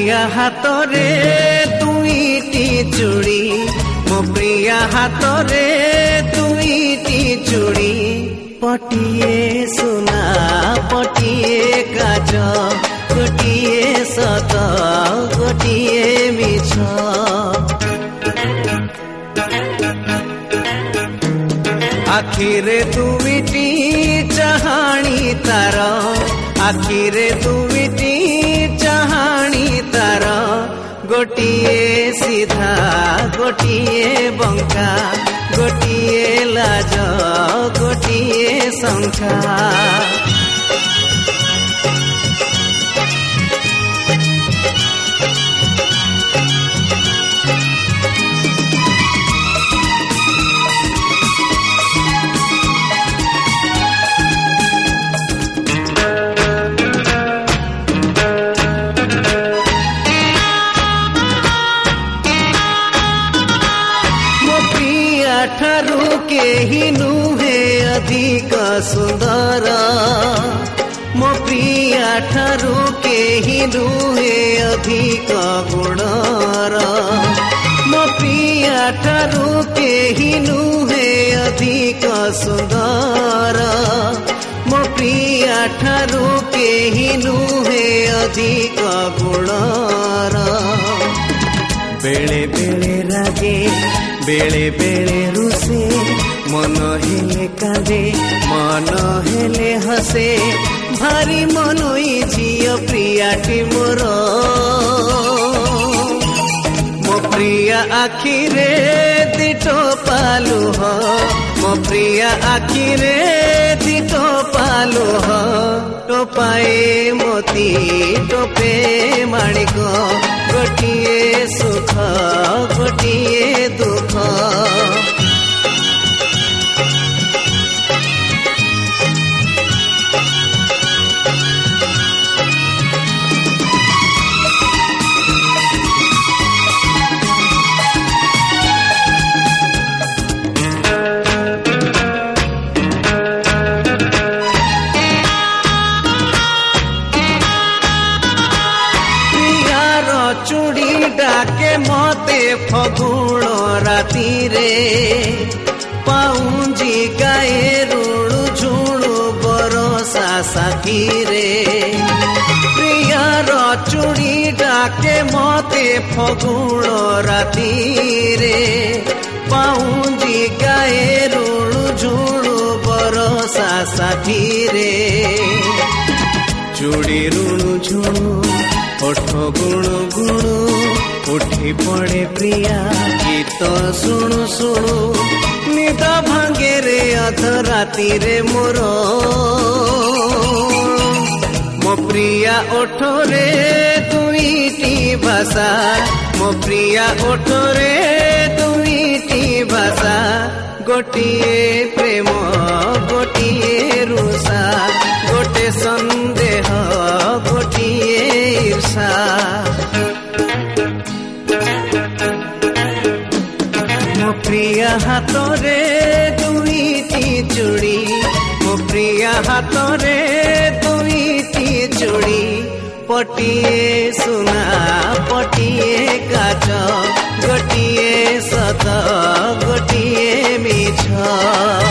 प्रिया हातरे दुईटी चूड़ी, मो प्रिया हातरे दुईटी चूड़ी, पटिए सुना पटिए काच, गोटिए सत गोटिए मिछ। आखिरे दुईटी चाहाणी तार, आखिरे दुईटी चाहाणी तार, गोटिए सीधा गोटिए बंका, गोटिए लाज गोटिए संखा। ठारू केही नुहे अधिक सुंदर, मो प्रिया ठारू केही नुहे अधिक गुणर, मो प्रिया ठारू केही नुहे अधिक सुंदर, मो प्रिया ठारू केही नुहे अधिक गुणर। बेले बेले रागे बेले बेले रुसे, मन हेले कांदे मन हेले हसे, भारी मनोई झियो प्रियाटी मोर। मो प्रिया आखिरे दिटो पालुह, मो प्रिया आखिरे दिटो पालुह, टोपाए मोती टोपे माणिक, गोटिए सुख गोटिए दुख। चूड़ी डाके मते फगुण राती रे, पाउंजी गाए रुणु झुणु बरसा साथी रे। प्रियार चूड़ी डाके मते फगुण राती रे, पाउंजी गाए रुणु झुणु बरसा साथी रे। चूड़ी रुणु झुणु ओठ गुणु गुणु, उठी पड़े प्रिया गीत शुणु शुणु, निद भांगे रे अध राती रे मोर। मो प्रिया ओठरे दुईटी भाषा, मो प्रिया ओठरे दुईटी भाषा, गोटिए प्रेम गोटिए रुषा, गोटे संदेह गोटिए ईर्षा। मो प्रिया हातरे दुईटी चूड़ी, मो प्रिया हातरे दुईटी चूड़ी, पटिए सुना पटिए काच, गोटिए सत गोटिए मिछ।